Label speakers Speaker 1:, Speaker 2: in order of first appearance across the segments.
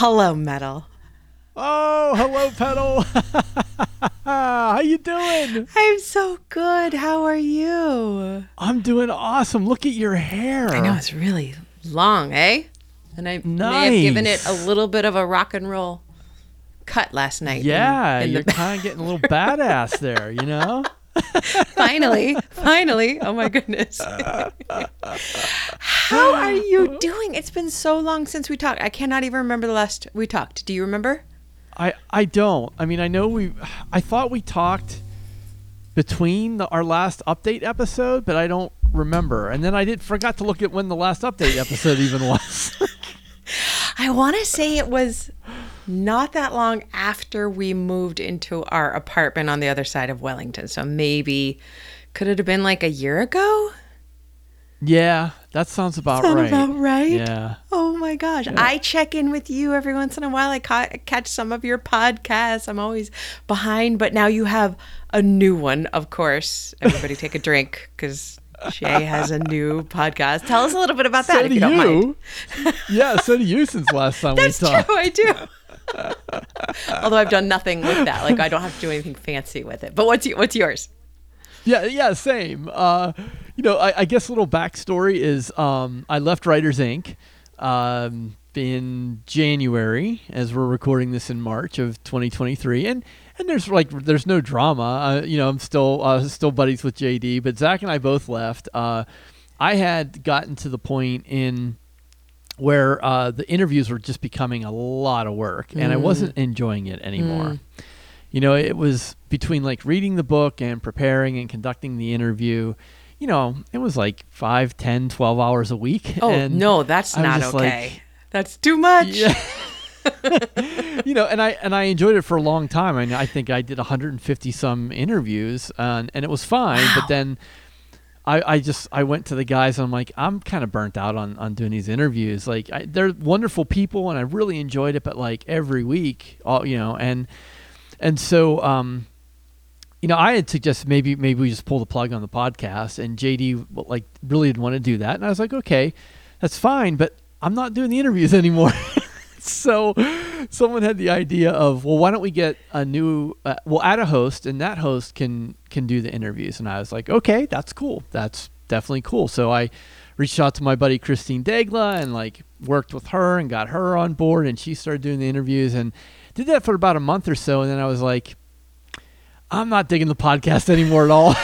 Speaker 1: Hello, Metal.
Speaker 2: Oh, hello, Pedal. How you doing?
Speaker 1: I'm so good. How are you?
Speaker 2: I'm doing awesome. Look at your hair.
Speaker 1: I know, it's really long, eh? And I may have given it a little bit of a rock and roll cut last night.
Speaker 2: Yeah,
Speaker 1: in
Speaker 2: you're kind of getting a little badass there, you know?
Speaker 1: Finally. Oh my goodness. How are you doing? It's been so long since we talked. I cannot even remember the last we talked. Do you remember?
Speaker 2: I don't. I mean, I thought we talked between our last update episode, but I don't remember. And then I forgot to look at when the last update episode even was.
Speaker 1: I want to say it was not that long after we moved into our apartment on the other side of Wellington. So maybe, could it have been like a year ago?
Speaker 2: Yeah, that sounds about right. Yeah.
Speaker 1: Oh my gosh. Yeah. I check in with you every once in a while. I catch some of your podcasts. I'm always behind, but now you have a new one, of course. Everybody take a drink because Shay has a new podcast. Tell us a little bit about that, if you don't mind.
Speaker 2: Yeah, so do you since last time we talked.
Speaker 1: That's true, I do. Although I've done nothing with that. Like, I don't have to do anything fancy with it. But what's yours?
Speaker 2: Yeah, same. I guess a little backstory is I left Writers Inc. In January, as we're recording this in March of 2023, and there's no drama. I'm still buddies with JD, but Zach and I both left. I had gotten to the point in where the interviews were just becoming a lot of work, and I wasn't enjoying it anymore. It was between like reading the book and preparing and conducting the interview. It was like 5, 10, 12 hours a week.
Speaker 1: Oh,
Speaker 2: and
Speaker 1: no, that's not okay. That's too much.
Speaker 2: Yeah. And I enjoyed it for a long time. I mean, I think I did 150 some interviews and it was fine. Wow. But then I went to the guys and I'm like, I'm kind of burnt out on doing these interviews. Like they're wonderful people and I really enjoyed it, but like every week, and so, I had suggested maybe we just pull the plug on the podcast, and JD like really didn't want to do that. And I was like, okay, that's fine, but I'm not doing the interviews anymore. So someone had the idea of, well, why don't we get a new, we'll add a host and that host can do the interviews. And I was like, okay, that's cool. That's definitely cool. So I reached out to my buddy, Christine Degla, and like worked with her and got her on board, and she started doing the interviews and did that for about a month or so. And then I was like, I'm not digging the podcast anymore at all.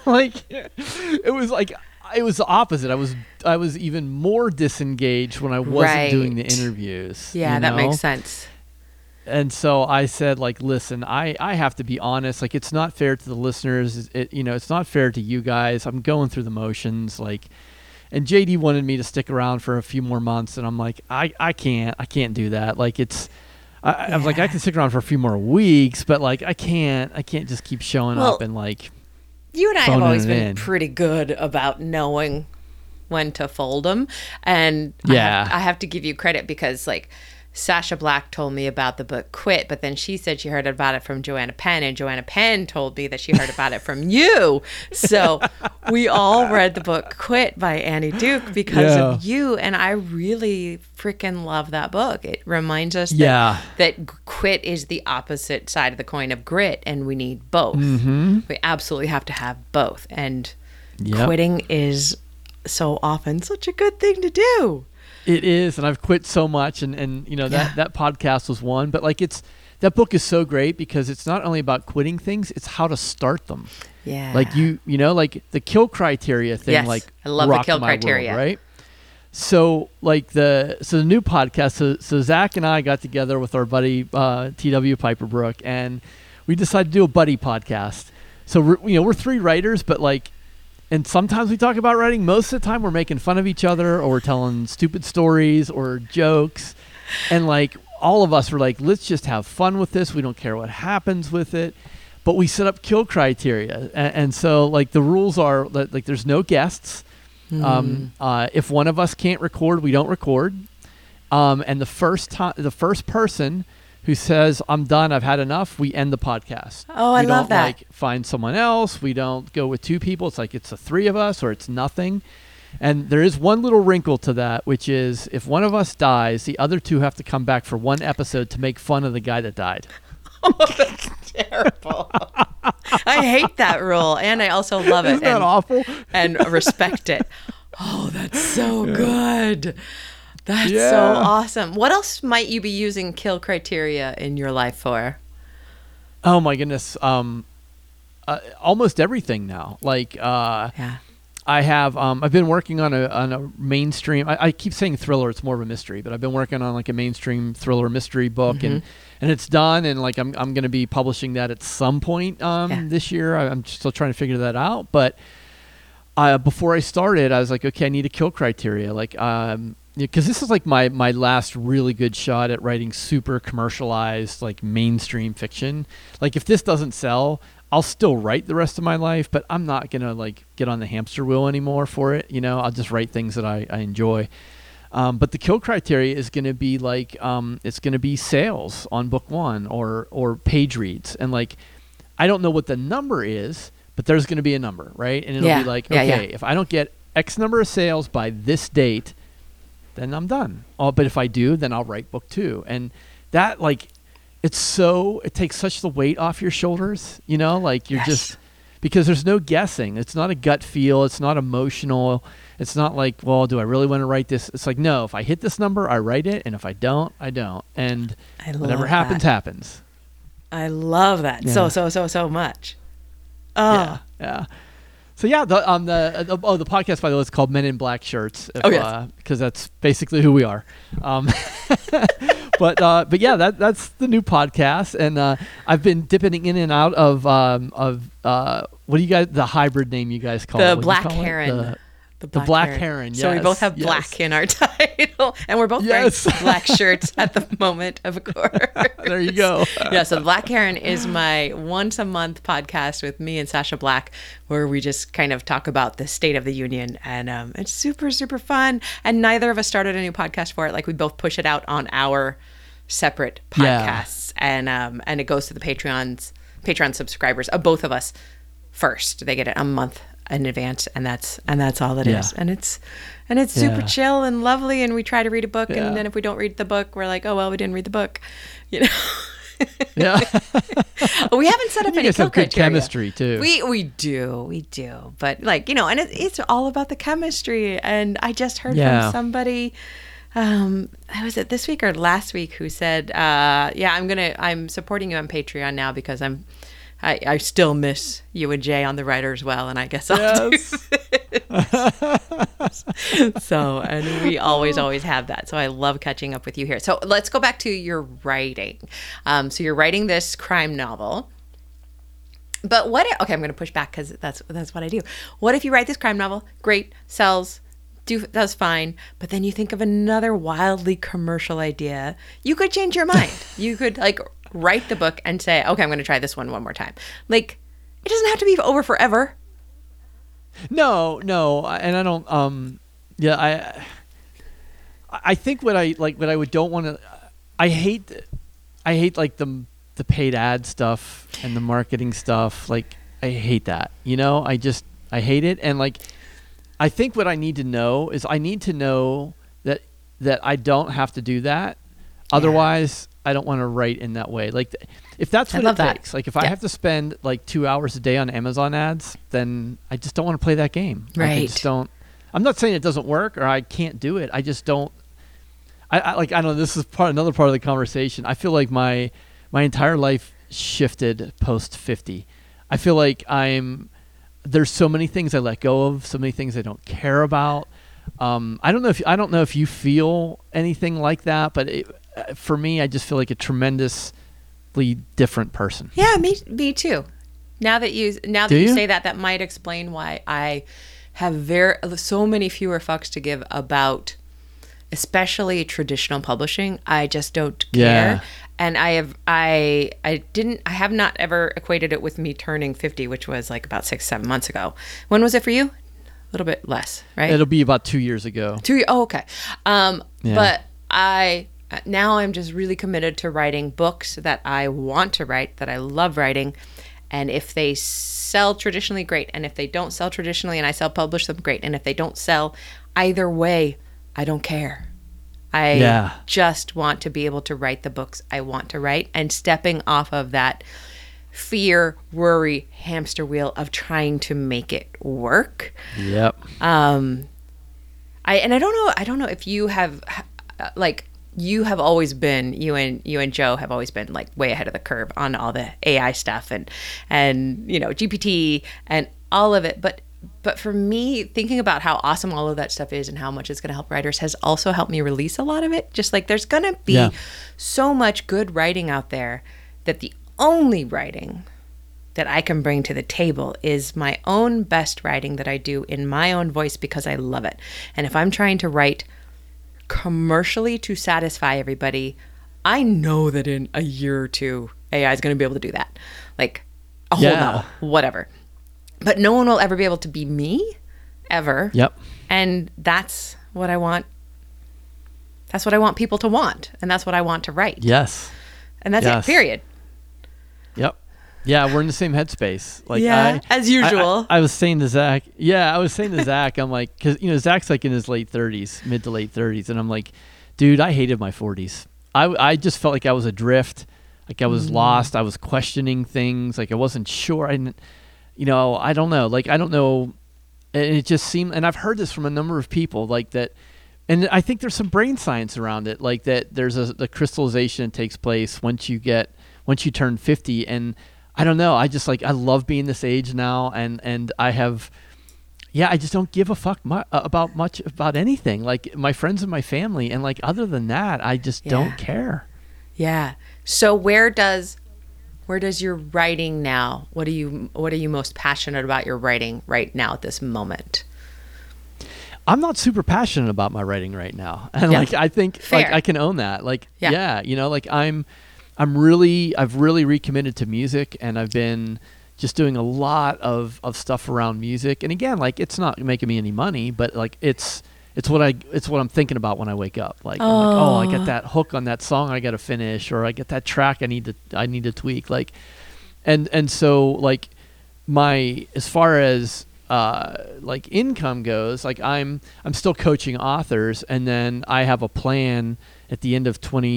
Speaker 2: It was the opposite. I was even more disengaged when I wasn't doing the interviews.
Speaker 1: Yeah, that makes sense.
Speaker 2: And so I said, like, listen, I have to be honest. Like, it's not fair to the listeners. It's not fair to you guys. I'm going through the motions. Like, and JD wanted me to stick around for a few more months, and I'm like, I can't do that. Like, I was like, I can stick around for a few more weeks, but like, I can't just keep showing up and like.
Speaker 1: You and I have always been pretty good about knowing when to fold them, and I have to give you credit because like Sasha Black told me about the book Quit, but then she said she heard about it from Joanna Penn, and Joanna Penn told me that she heard about it from you. So we all read the book Quit by Annie Duke because of you, and I really freaking love that book. It reminds us that quit is the opposite side of the coin of grit, and we need both. Mm-hmm. We absolutely have to have both, and quitting is so often such a good thing to do.
Speaker 2: It is, and I've quit so much, and that podcast was one, but like that book is so great because it's not only about quitting things, it's how to start them.
Speaker 1: Yeah.
Speaker 2: Like like the kill criteria thing.
Speaker 1: Yes,
Speaker 2: like
Speaker 1: I love the kill criteria.
Speaker 2: World, right? So like the new podcast. So Zach and I got together with our buddy TW Piper Brook, and we decided to do a buddy podcast. So we're 3 writers, but like. And sometimes we talk about writing. Most of the time we're making fun of each other or we're telling stupid stories or jokes. And like all of us were like, let's just have fun with this. We don't care what happens with it. But we set up kill criteria. And so like the rules are that like there's no guests. If one of us can't record, we don't record. And the first person who says, I'm done, I've had enough, we end the podcast.
Speaker 1: Oh, I love that.
Speaker 2: We don't find someone else. We don't go with 2 people. It's like it's the 3 of us or it's nothing. And there is one little wrinkle to that, which is if one of us dies, the other two have to come back for one episode to make fun of the guy that died.
Speaker 1: Oh, that's terrible. I hate that rule, and I also love it.
Speaker 2: Isn't that awful?
Speaker 1: And respect it. Oh, that's so good. That's so awesome. What else might you be using kill criteria in your life for?
Speaker 2: Oh my goodness. Almost everything now. Like, I have, I've been working on a mainstream, I keep saying thriller, it's more of a mystery, but I've been working on like a mainstream thriller mystery book and it's done. And like, I'm going to be publishing that at some point, this year. I'm still trying to figure that out. But, before I started, I was like, okay, I need a kill criteria. Like, because this is like my last really good shot at writing super commercialized, like mainstream fiction. Like if this doesn't sell, I'll still write the rest of my life, but I'm not going to like get on the hamster wheel anymore for it. You know, I'll just write things that I enjoy. But the kill criteria is going to be like, it's going to be sales on book one or page reads. And like, I don't know what the number is, but there's going to be a number, right? And it'll be like, okay, if I don't get X number of sales by this date, then I'm done. But if I do, then I'll write book two. And that like, it takes such the weight off your shoulders, you know, like you're just, because there's no guessing. It's not a gut feel. It's not emotional. It's not like, well, do I really want to write this? It's like, no, if I hit this number, I write it. And if I don't, I don't. And whatever happens, happens.
Speaker 1: I love that so much. Oh.
Speaker 2: Yeah. So yeah, the podcast, by the way, is called Men in Black Shirts. Because that's basically who we are. But yeah, that's the new podcast, and I've been dipping in and out of what do you guys, the hybrid name you guys call it?
Speaker 1: The Black Heron.
Speaker 2: The Black Heron. Yes.
Speaker 1: So we both have black in our title, and we're both wearing black shirts at the moment, of course.
Speaker 2: There you go.
Speaker 1: Yeah, so the Black Heron is my once a month podcast with me and Sasha Black, where we just kind of talk about the state of the union, and it's super, super fun. And neither of us started a new podcast for it. Like we both push it out on our separate podcasts, and it goes to the Patreon subscribers of both of us first. They get it a month in advance, and that's all it is. And it's super chill and lovely, and we try to read a book, and then if we don't read the book, we're like, oh well, we didn't read the book, you know.
Speaker 2: Yeah.
Speaker 1: We haven't set up any kill
Speaker 2: good criteria. Chemistry too.
Speaker 1: We do, but like, you know, and it's all about the chemistry. And I just heard from somebody, was it this week or last week, who said, I'm supporting you on Patreon now because I still miss you and Jay on the Writer's Well, and I guess I'll do this. So, and we always have that. So I love catching up with you here. So let's go back to your writing. So you're writing this crime novel. But I'm going to push back because that's what I do. What if you write this crime novel? Great, sells, does fine, but then you think of another wildly commercial idea. You could change your mind. You could like write the book and say, okay, I'm going to try this one more time. Like, it doesn't have to be over forever.
Speaker 2: No, and I don't. I think what I don't want to. I hate like the paid ad stuff and the marketing stuff. Like, I hate that. You know, I hate it. And like, I think what I need to know is I need to know that I don't have to do that. Otherwise, I don't want to write in that way. Like, if that's what it takes, like if I have to spend like 2 hours a day on Amazon ads, then I just don't want to play that game.
Speaker 1: Right.
Speaker 2: Like, I just don't. I'm not saying it doesn't work or I can't do it. I just don't. I don't know. This is another part of the conversation. I feel like my entire life shifted post 50. I feel like there's so many things I let go of, so many things I don't care about. I don't know if you feel anything like that, but for me, I just feel like a tremendously different person.
Speaker 1: Yeah, me too. Now that you say that might explain why I have so many fewer fucks to give about, especially traditional publishing. I just don't care. And I have not ever equated it with me turning 50, which was like about 6-7 months ago. When was it for you? A little bit less, right?
Speaker 2: It'll be about 2 years ago.
Speaker 1: Oh, okay. But now I'm just really committed to writing books that I want to write, that I love writing. And if they sell traditionally, great. And if they don't sell traditionally and I self-publish them, great. And if they don't sell, either way, I don't care. I just want to be able to write the books I want to write, and stepping off of that fear, worry, hamster wheel of trying to make it work.
Speaker 2: Yep.
Speaker 1: I don't know if you have, like, you have always been, you and Joe have always been like way ahead of the curve on all the AI stuff and GPT and all of it. But for me, thinking about how awesome all of that stuff is and how much it's going to help writers has also helped me release a lot of it. Just like there's going to be so much good writing out there that the only writing that I can bring to the table is my own best writing that I do in my own voice because I love it. And if I'm trying to write commercially to satisfy everybody, I know that in a year or two, AI is going to be able to do that. Like a whole novel, whatever. But no one will ever be able to be me, ever.
Speaker 2: Yep.
Speaker 1: And that's what I want. That's what I want people to want. And that's what I want to write.
Speaker 2: Yes.
Speaker 1: And that's it, period.
Speaker 2: Yep. Yeah, we're in the same headspace. Like,
Speaker 1: as usual.
Speaker 2: I was saying to Zach. Yeah, I was saying to Zach, I'm like, because Zach's like in his late 30s, mid to late 30s, and I'm like, dude, I hated my 40s. I just felt like I was adrift, like I was lost. I was questioning things, like I wasn't sure. I don't know. Like I don't know. And it just seemed, and I've heard this from a number of people, like that. And I think there's some brain science around it, like that. There's the crystallization that takes place once you turn 50, and I don't know. I just I love being this age now, and I have, I just don't give a fuck about anything. Like my friends and my family, and like other than that, I just don't care.
Speaker 1: Yeah. So where does your writing now? What are you most passionate about your writing right now at this moment?
Speaker 2: I'm not super passionate about my writing right now, and I think I can own that. I've really recommitted to music, and I've been just doing a lot of stuff around music. And again, like it's not making me any money, but like it's what I'm thinking about when I wake up. Like, I'm like, I got that hook on that song I got to finish, or I get that track I need to tweak. Like, and so like as far as like income goes, like I'm still coaching authors, and then I have a plan at the end of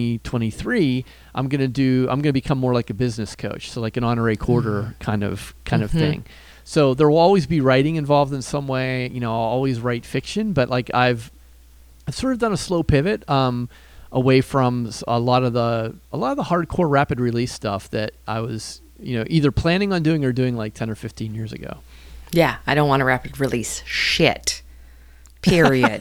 Speaker 2: 2023. I'm gonna become more like a business coach, so like an honorary quarter kind of thing. So there will always be writing involved in some way. I'll always write fiction, but like I've sort of done a slow pivot away from a lot of the hardcore rapid release stuff that I was either planning on doing or doing like 10 or 15 years ago.
Speaker 1: Yeah, I don't want a rapid release shit. Period.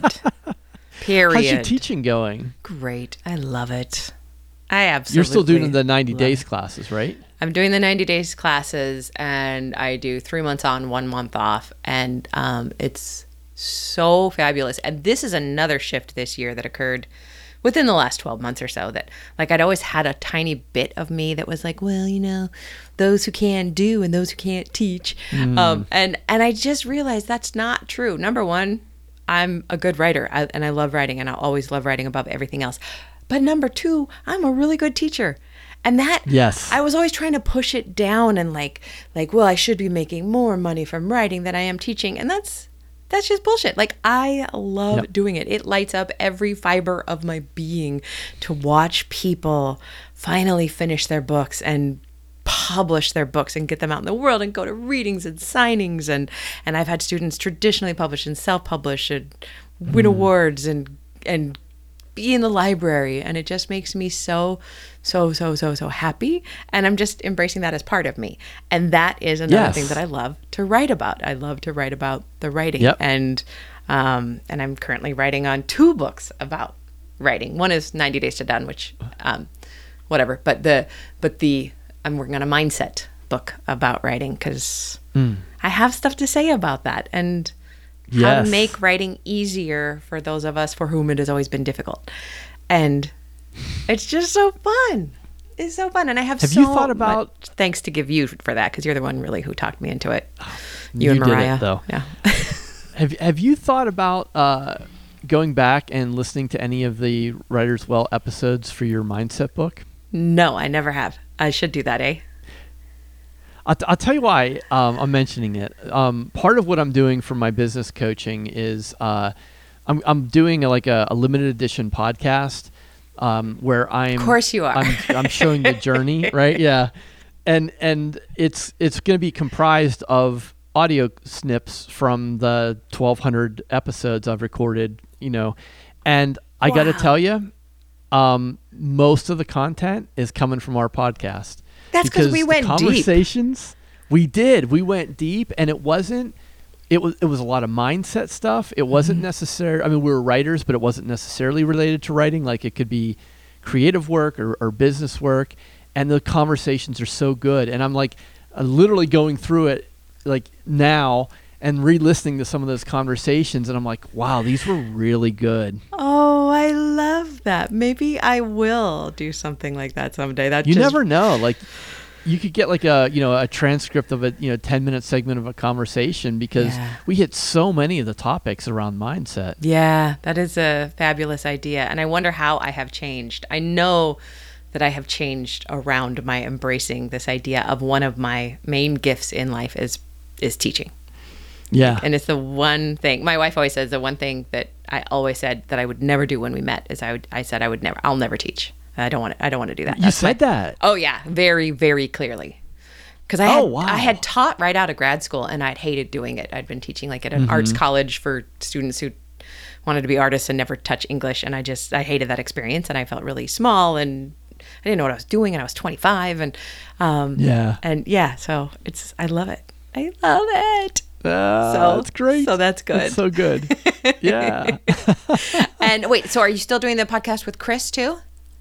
Speaker 2: How's your teaching going?
Speaker 1: Great. I love it. I absolutely.
Speaker 2: You're still doing the 90 days classes, right?
Speaker 1: I'm doing the 90 days classes, and I do 3 months on, 1 month off, and it's so fabulous. And this is another shift this year that occurred within the last 12 months or so, that like I'd always had a tiny bit of me that was like, well, those who can do and those who can't teach. And I just realized that's not true. Number one, I'm a good writer, and I love writing, and I'll always love writing above everything else. But number two, I'm a really good teacher. And that, I was always trying to push it down and like, well, I should be making more money from writing than I am teaching. And that's just bullshit. Like, I love doing it. It lights up every fiber of my being to watch people finally finish their books and publish their books and get them out in the world and go to readings and signings. And I've had students traditionally publish and self-publish and win awards and be in the library. And it just makes me so happy. And I'm just embracing that as part of me. And that is another thing that I love to write about. I love to write about the writing. Yep. And I'm currently writing on 2 books about writing. One is 90 Days to Done, which, whatever. But I'm working on a mindset book about writing because I have stuff to say about that and how to make writing easier for those of us for whom it has always been difficult. And it's just so fun. It's so fun. And I have so
Speaker 2: you thought about
Speaker 1: much thanks to give you for that, because you're the one really who talked me into it.
Speaker 2: You
Speaker 1: and Mariah.
Speaker 2: Did it, though.
Speaker 1: Yeah.
Speaker 2: Have you thought about going back and listening to any of the Writer's Well episodes for your mindset book?
Speaker 1: No, I never have. I should do that, eh?
Speaker 2: I'll tell you why I'm mentioning it. Part of what I'm doing for my business coaching is I'm doing a limited edition podcast where I'm.
Speaker 1: Of course you are.
Speaker 2: I'm showing the journey, right? Yeah, and it's going to be comprised of audio snips from the 1,200 episodes I've recorded. And I got to tell you, most of the content is coming from our podcast.
Speaker 1: That's because we went
Speaker 2: conversations, deep. We did. We went deep, and it was a lot of mindset stuff. It wasn't necessary. I mean, we were writers, but it wasn't necessarily related to writing. Like, it could be creative work or business work, and the conversations are so good. And I'm like literally going through it like now and re-listening to some of those conversations, and I'm like, wow, these were really good.
Speaker 1: Oh, I love that. Maybe I will do something like that someday.
Speaker 2: You never know. Like, you could get like a transcript of a 10-minute segment of a conversation, because we hit so many of the topics around mindset.
Speaker 1: Yeah, that is a fabulous idea. And I wonder how I have changed. I know that I have changed around my embracing this idea of one of my main gifts in life is teaching.
Speaker 2: Yeah.
Speaker 1: And it's the one thing, my wife always says, the one thing that I always said that I would never do when we met is I'll never teach. I don't want to do that.
Speaker 2: You said that?
Speaker 1: Oh yeah. Very, very clearly. Because I had taught right out of grad school, and I'd hated doing it. I'd been teaching like at an arts college for students who wanted to be artists and never touch English. And I hated that experience, and I felt really small, and I didn't know what I was doing, and I was 25. And so I love it. I love it.
Speaker 2: That's great.
Speaker 1: So that's good.
Speaker 2: That's so good. Yeah.
Speaker 1: And wait, so are you still doing the podcast with Chris too?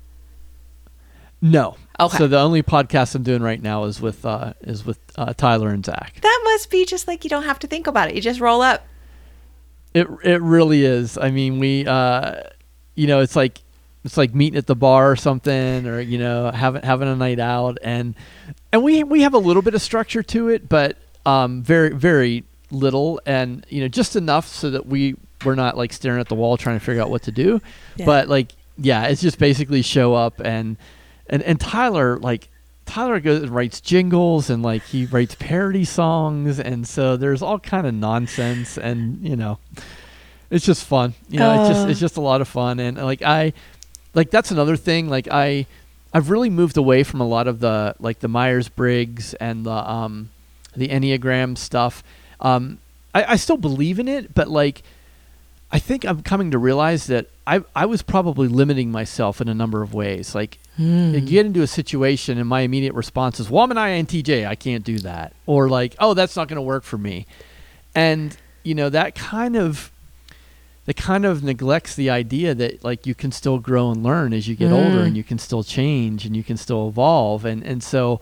Speaker 2: No.
Speaker 1: Okay.
Speaker 2: So the only podcast I'm doing right now is with Tyler and Zach.
Speaker 1: That must be just like, you don't have to think about it. You just roll up.
Speaker 2: It really is. I mean, we it's like meeting at the bar or something, or having a night out, and we have a little bit of structure to it, but very, very little, and just enough so that we're not like staring at the wall trying to figure out what to do. Yeah. But it's just basically show up, and Tyler goes and writes jingles, and like he writes parody songs, and so there's all kind of nonsense, and it's just fun. It's just a lot of fun, and that's another thing. Like I've really moved away from a lot of the Myers-Briggs and the Enneagram stuff. I still believe in it, but I think I'm coming to realize that I was probably limiting myself in a number of ways. You get into a situation and my immediate response is, well, I'm an INTJ, I can't do that. Or oh, that's not going to work for me. And, that kind of neglects the idea that you can still grow and learn as you get older, and you can still change and you can still evolve. And so,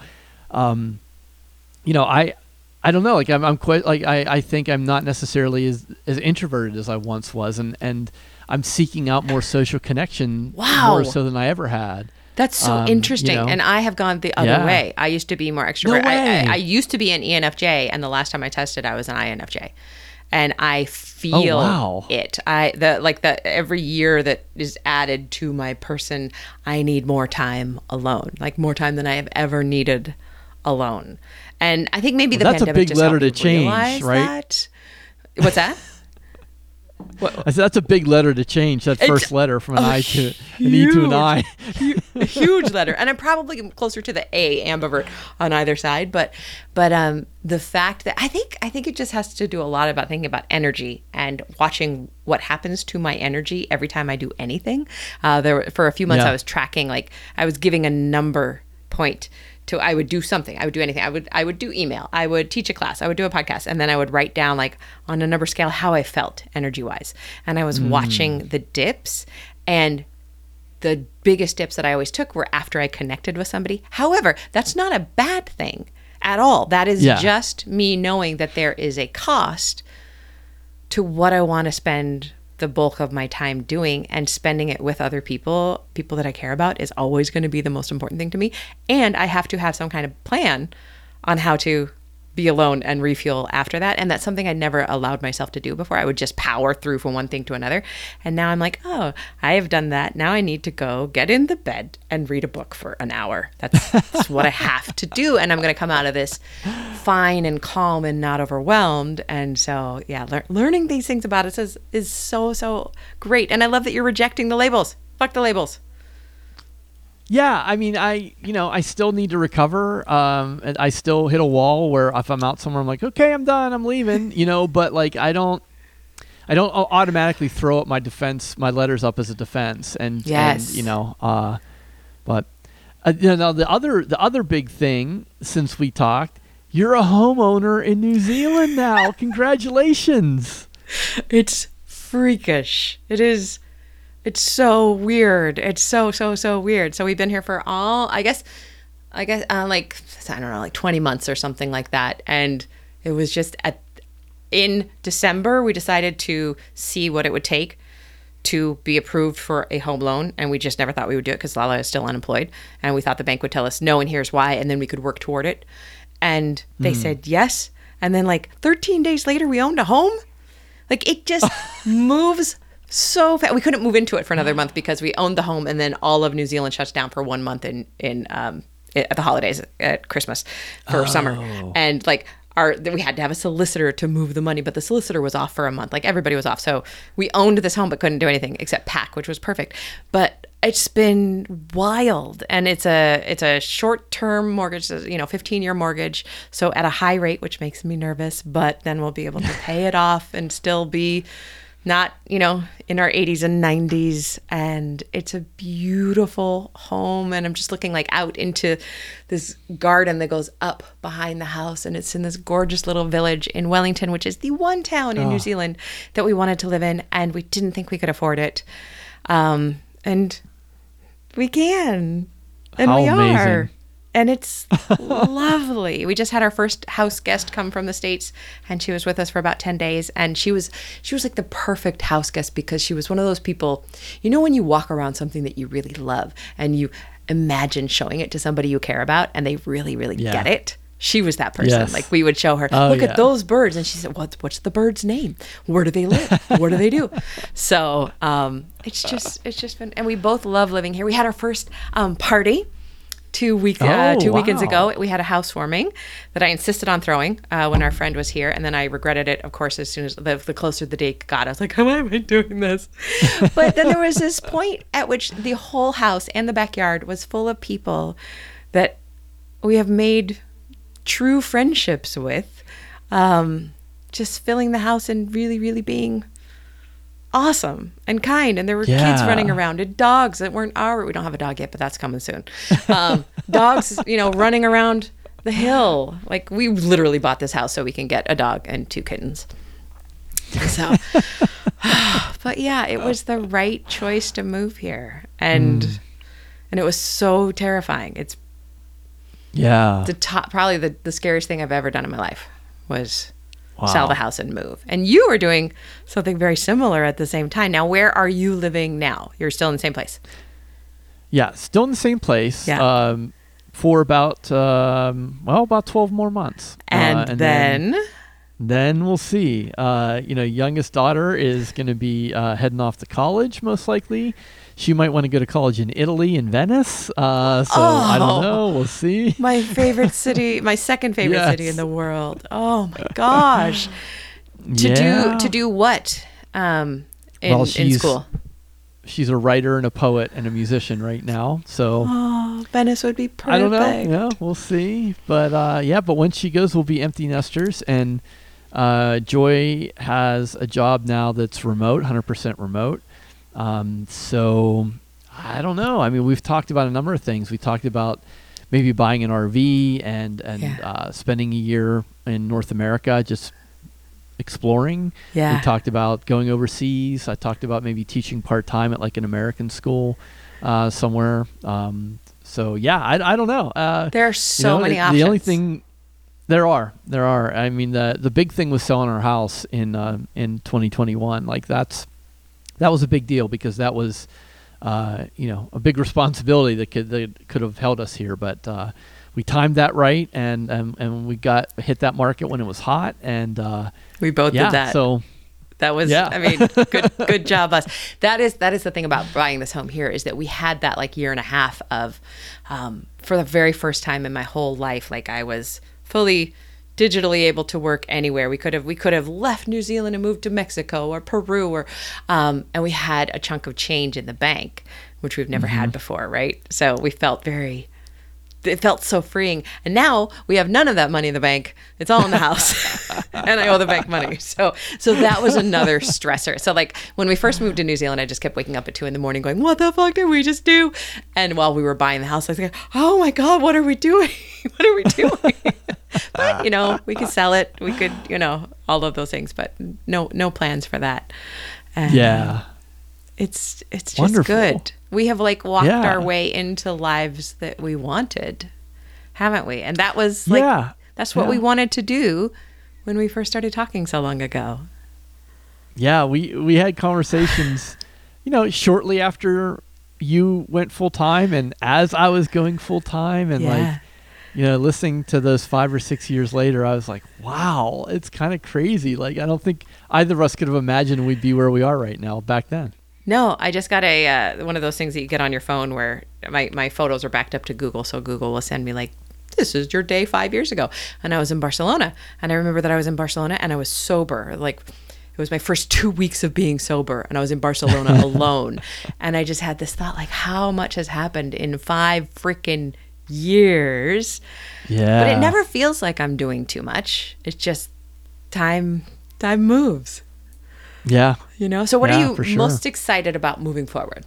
Speaker 2: I don't know. I'm quite I think I'm not necessarily as introverted as I once was, and I'm seeking out more social connection more so than I ever had.
Speaker 1: That's so interesting. And I have gone the other way. I used to be more extrovert.
Speaker 2: No way.
Speaker 1: I used to be an ENFJ, and the last time I tested, I was an INFJ. And I feel it. Every year that is added to my person, I need more time alone, more time than I have ever needed alone. And I think maybe the pandemic just helped me realize that. What's that?
Speaker 2: I said that's a big letter to change. That first letter from an I to an E to an I.
Speaker 1: Huge letter, and I'm probably closer to the A, ambivert, on either side. But the fact that I think it just has to do a lot about thinking about energy and watching what happens to my energy every time I do anything. For a few months, I was tracking, I was giving a number point to, I would do something. I would do anything. I would do email. I would teach a class. I would do a podcast. And then I would write down on a number scale how I felt energy wise. And I was watching the dips, and the biggest dips that I always took were after I connected with somebody. However, that's not a bad thing at all. That is just me knowing that there is a cost to what I want to spend the bulk of my time doing, and spending it with other people that I care about is always going to be the most important thing to me. And I have to have some kind of plan on how to be alone and refuel after that. And that's something I never allowed myself to do before. I would just power through from one thing to another. And now I'm like, oh, I have done that. Now I need to go get in the bed and read a book for an hour. That's what I have to do. And I'm going to come out of this fine and calm and not overwhelmed. And so, yeah, learning these things about us is so, so great. And I love that you're rejecting the labels. Fuck the labels.
Speaker 2: Yeah, I mean, I still need to recover. And I still hit a wall where if I'm out somewhere, I'm like, okay, I'm done, I'm leaving, but like, I don't automatically throw up my letters up as a defense. And,
Speaker 1: yes.
Speaker 2: But the other big thing since we talked, you're a homeowner in New Zealand now. Congratulations.
Speaker 1: It's freakish. It is. It's so weird. It's so, so, so weird. So we've been here for I guess, like, I don't know, like 20 months or something like that. And it was just in December, we decided to see what it would take to be approved for a home loan. And we just never thought we would do it because Lala is still unemployed. And we thought the bank would tell us no, and here's why. And then we could work toward it. And they said yes. And then like 13 days later, we owned a home. Like it just moves so fast. We couldn't move into it for another month because we owned the home, and then all of New Zealand shuts down for 1 month at the holidays at Christmas for summer. And like we had to have a solicitor to move the money, but the solicitor was off for a month. Like everybody was off. So we owned this home but couldn't do anything except pack, which was perfect. But it's been wild, and it's a short-term mortgage, 15-year mortgage. So at a high rate, which makes me nervous, but then we'll be able to pay it off and still be not, in our 80s and 90s. And it's a beautiful home. And I'm just looking like out into this garden that goes up behind the house. And it's in this gorgeous little village in Wellington, which is the one town in New Zealand that we wanted to live in. And we didn't think we could afford it. And we can. And
Speaker 2: How
Speaker 1: we
Speaker 2: amazing.
Speaker 1: are. And it's lovely. We just had our first house guest come from the States, and she was with us for about 10 days. And she was like the perfect house guest because she was one of those people, when you walk around something that you really love and you imagine showing it to somebody you care about and they really, really get it. She was that person.
Speaker 2: Yes.
Speaker 1: Like we would show her, look at those birds. And she said, what's the bird's name? Where do they live? What do they do? So it's just been, and we both love living here. We had our first party 2 weekends ago. We had a housewarming that I insisted on throwing when our friend was here, and then I regretted it, of course, as soon as the closer the date got. I was like, why am I doing this? But then there was this point at which the whole house and the backyard was full of people that we have made true friendships with, just filling the house and really, really being awesome and kind. And there were kids running around and dogs that weren't we don't have a dog yet, but that's coming soon. Dogs, running around the hill. Like we literally bought this house so we can get a dog and 2 kittens. So, but yeah, it was the right choice to move here. And it was so terrifying. It's probably the scariest thing I've ever done in my life was sell the house and move. And you are doing something very similar at the same time. Now, where are you living now? You're still in the same place?
Speaker 2: Yeah, still in the same place.
Speaker 1: Yeah.
Speaker 2: For about 12 more months.
Speaker 1: And
Speaker 2: then we'll see. Youngest daughter is going to be heading off to college, most likely. She might want to go to college in Italy, in Venice. I don't know. We'll see.
Speaker 1: My favorite city, my second favorite city in the world. Oh my gosh. To do what in school?
Speaker 2: She's a writer and a poet and a musician right now. So
Speaker 1: Venice would be perfect.
Speaker 2: I don't know. Yeah, we'll see. But but when she goes, we'll be empty nesters. And Joy has a job now that's remote, 100% remote. So I don't know. I mean, we've talked about a number of things. We talked about maybe buying an RV and spending a year in North America, just exploring.
Speaker 1: Yeah.
Speaker 2: We talked about going overseas. I talked about maybe teaching part-time at like an American school, somewhere. So yeah, I don't know.
Speaker 1: There are so many options.
Speaker 2: The only thing there are. I mean, the big thing was selling our house in 2021. Like that was a big deal because that was, a big responsibility that could have held us here. But we timed that right, and we hit that market when it was hot, and
Speaker 1: we both did that.
Speaker 2: So
Speaker 1: that was, I mean, good job us. That is the thing about buying this home here, is that we had that like year and a half of, for the very first time in my whole life, like I was fully digitally able to work anywhere. We could have left New Zealand and moved to Mexico or Peru, or and we had a chunk of change in the bank, which we've never had before, right? So we felt it felt so freeing. And now we have none of that money in the bank. It's all in the house. And I owe the bank money. So that was another stressor. So like when we first moved to New Zealand, I just kept waking up at 2 a.m. going, what the fuck did we just do? And while we were buying the house, I was like, oh my God, what are we doing? What are we doing? But, we could sell it. We could, all of those things, but no plans for that. And, it's just
Speaker 2: wonderful.
Speaker 1: Good. We have like walked our way into lives that we wanted, haven't we? And that was like, that's what we wanted to do when we first started talking so long ago.
Speaker 2: Yeah, we had conversations, shortly after you went full time, and as I was going full time, and listening to those 5 or 6 years later, I was like, wow, it's kind of crazy. Like, I don't think either of us could have imagined we'd be where we are right now back then.
Speaker 1: No, I just got one of those things that you get on your phone where my photos are backed up to Google. So Google will send me like, this is your day 5 years ago. And I was in Barcelona. And I remember that I was in Barcelona and I was sober. Like it was my first 2 weeks of being sober. And I was in Barcelona alone. And I just had this thought, like, how much has happened in 5 freaking years.
Speaker 2: Yeah.
Speaker 1: But it never feels like I'm doing too much. It's just time moves.
Speaker 2: Yeah.
Speaker 1: So what are you most excited about moving forward?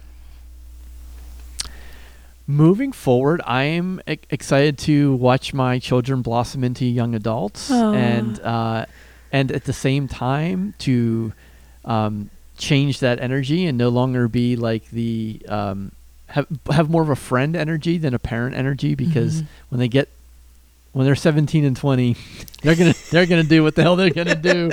Speaker 2: Moving forward, I am excited to watch my children blossom into young adults, and at the same time to change that energy and no longer be like the have more of a friend energy than a parent energy, because when they're 17 and 20, they're gonna do what the hell they're gonna do,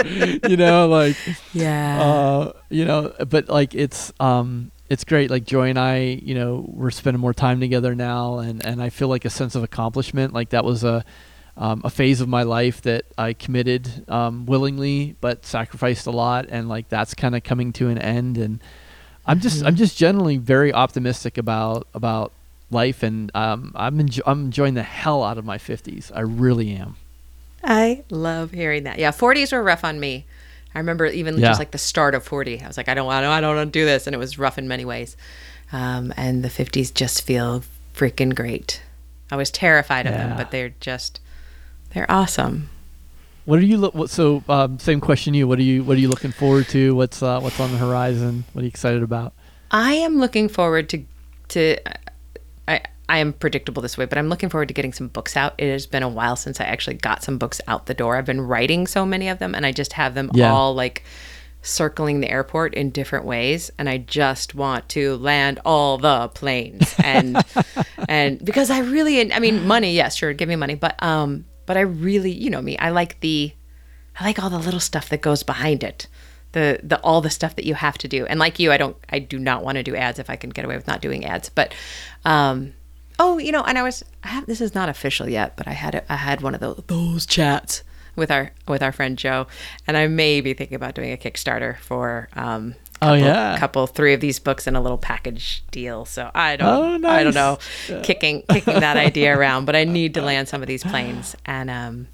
Speaker 2: but like it's great. Like Joy and I, we're spending more time together now, and I feel like a sense of accomplishment. Like that was a phase of my life that I committed willingly, but sacrificed a lot, and like that's kind of coming to an end. And I'm just generally very optimistic about life, and I'm enjoying the hell out of my 50s. I really am.
Speaker 1: I love hearing that. Yeah, 40s were rough on me. I remember even just like the start of 40. I was like, I don't want to do this, and it was rough in many ways. And the 50s just feel freaking great. I was terrified of them, but they're awesome.
Speaker 2: What are you? Same question to you. What are you looking forward to? What's on the horizon? What are you excited about?
Speaker 1: I am looking forward to. I am predictable this way, but I'm looking forward to getting some books out. It has been a while since I actually got some books out the door. I've been writing so many of them, and I just have them all like circling the airport in different ways. And I just want to land all the planes, and because I mean, money, yes, sure, give me money, but I really, me, I like all the little stuff that goes behind it. The all the stuff that you have to do. And like you, I do not want to do ads if I can get away with not doing ads. But and this is not official yet, but I had one of those chats with our friend Joe, and I may be thinking about doing a Kickstarter for three of these books in a little package deal. So I don't know, kicking that idea around, but I need to land some of these planes, and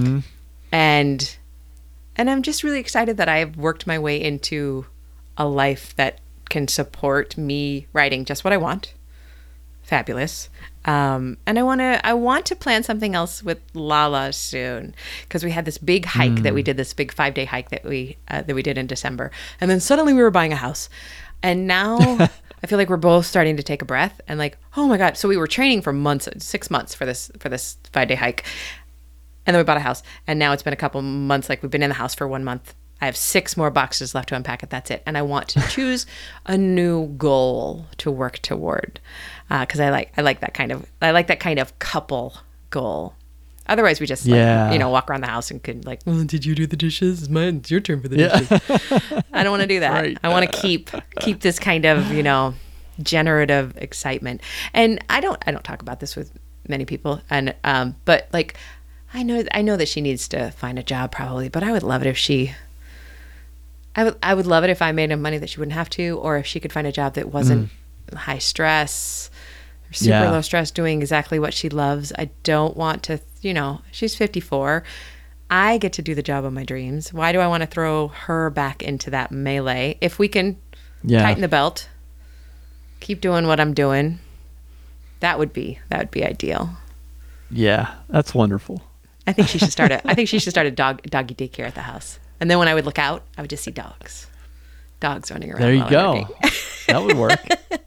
Speaker 1: I'm just really excited that I've worked my way into a life that can support me writing just what I want. Fabulous. And I want to plan something else with Lala soon, because we had this big hike that we did, this big 5-day hike that we did in December. And then suddenly we were buying a house. And now I feel like we're both starting to take a breath and like, oh my God. So we were training for 6 months for this 5-day hike. And then we bought a house, and now it's been a couple months. Like we've been in the house for 1 month. I have 6 more boxes left to unpack, and that's it. And I want to choose a new goal to work toward, because I like that kind of couple goal. Otherwise, we just walk around the house and could like, well, did you do the dishes? It's your turn for the dishes. I don't want to do that. Right. I want to keep this kind of generative excitement. And I don't talk about this with many people. And but like I know that she needs to find a job probably, but I would love it if she I would love it if I made enough money that she wouldn't have to, or if she could find a job that wasn't high stress or super low stress, doing exactly what she loves. I don't want to, she's 54. I get to do the job of my dreams. Why do I want to throw her back into that melee? If we can tighten the belt, keep doing what I'm doing, that would be ideal.
Speaker 2: Yeah, that's wonderful.
Speaker 1: I think she should start a doggy daycare at the house. And then when I would look out, I would just see dogs running around.
Speaker 2: There you go. That would work.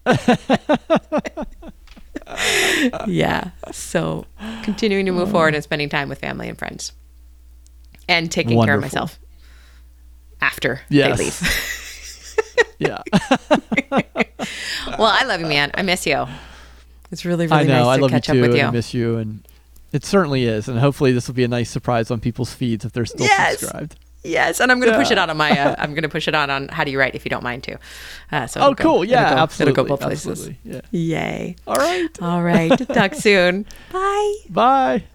Speaker 1: Yeah. So continuing to move forward and spending time with family and friends. And taking care of myself after they leave.
Speaker 2: Yeah.
Speaker 1: Well, I love you, man. I miss you. It's really, really nice to catch up with you.
Speaker 2: I miss you, and it certainly is. And hopefully this will be a nice surprise on people's feeds if they're still subscribed.
Speaker 1: Yes, and I'm going to push it out on my. I'm going to push it on How Do You Write, if you don't mind too.
Speaker 2: Cool. Yeah, absolutely.
Speaker 1: It'll go both places.
Speaker 2: Yeah.
Speaker 1: Yay!
Speaker 2: All right.
Speaker 1: Talk soon. Bye.
Speaker 2: Bye.